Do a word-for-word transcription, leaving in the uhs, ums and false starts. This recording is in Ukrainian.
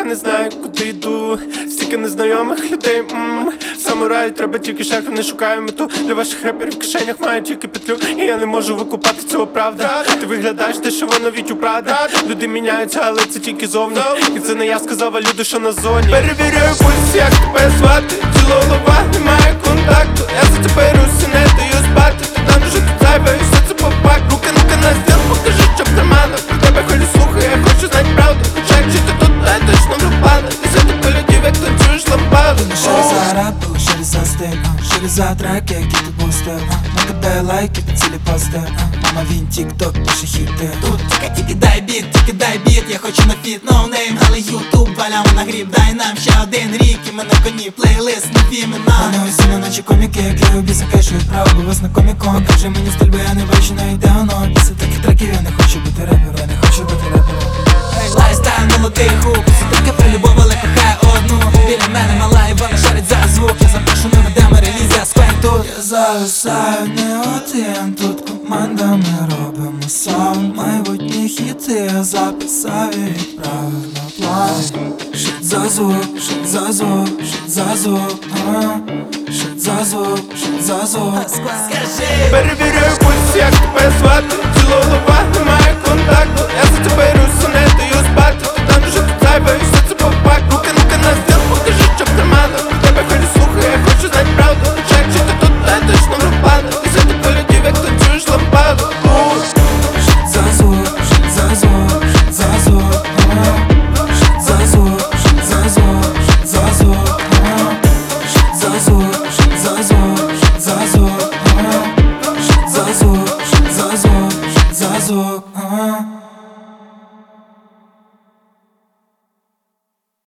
я не знаю, куди йду. Стільки незнайомих людей, мм самураю, треба тільки шефів, не шукаю мету. Для ваших реперів в кишенях маю тільки петлю. І я не можу викупати цього, правда. Ти виглядаєш дешево новіть у Прада. Люди міняються, але це тільки зовні. І це не я сказав, а люди, що на зоні. Перевіряю пульс, як тебе звати. Тіло голова, немає контакту. Я за тебе руси, не даю спати. Ти там вже тут зайве, і все це попак. Руки, руки на стіл, покажи, щоб тримано. Про тебе хвилю слухаю, я хочу знати правду. Хоча якщо ти тут, дай точно пропаде. І за тебе людей, як танцюєш лампаду. Шири за рап, шири за стиль, шири за треки, які ти пустив. На тебе лайки, під цілі пости. Мама, він тік-ток, пише хіти. Тут тільки тільки дай біт, тільки дай біт. Я хочу на фіт, ноунейм, але ютуб валям на гріб. Дай нам ще один рік, і ми на коні, плейлист, нові імена. Вони усі на ночі коміки, як я обіцяю, кешують право, бо вас на комікон. Каже мені стиль, бо я не бачу, не йде воно. Після таких треків я не хочу бути репером, я не хочу бути репером. Лайфстайл молодий хук, це таке про любов, але кохає одну. Біля мене мала і вона шарить за звук. Я запишу на демо реліз, я сквень тут. Я зависаю не один, тут командами робимо саунд. Майбутні хіти я записав і відправив на план. Шит за звук, шит за звук, шит за звук, шит за звук, шит за звук. Скажи, перевіряю пульс, як тебе звати. Тіло голова, немає контакту. Я за тебе руси, не даю спати. Ти там вже тут зайве, і все це попак. Руки, руки на стіл, покажи, щоб тримано. Про тебе хвилю слухаю, я хочу знати правду. Хоча якщо ти тут, дай точно пропаде. І за тебе людей, як танцюєш лампаду. Шит за звук, шит за звук, шит за звук, шит за звук, шит за звук, шит за звук, шит за звук, шит за звук, шит за звук, шит за звук, шит за звук, шит за звук.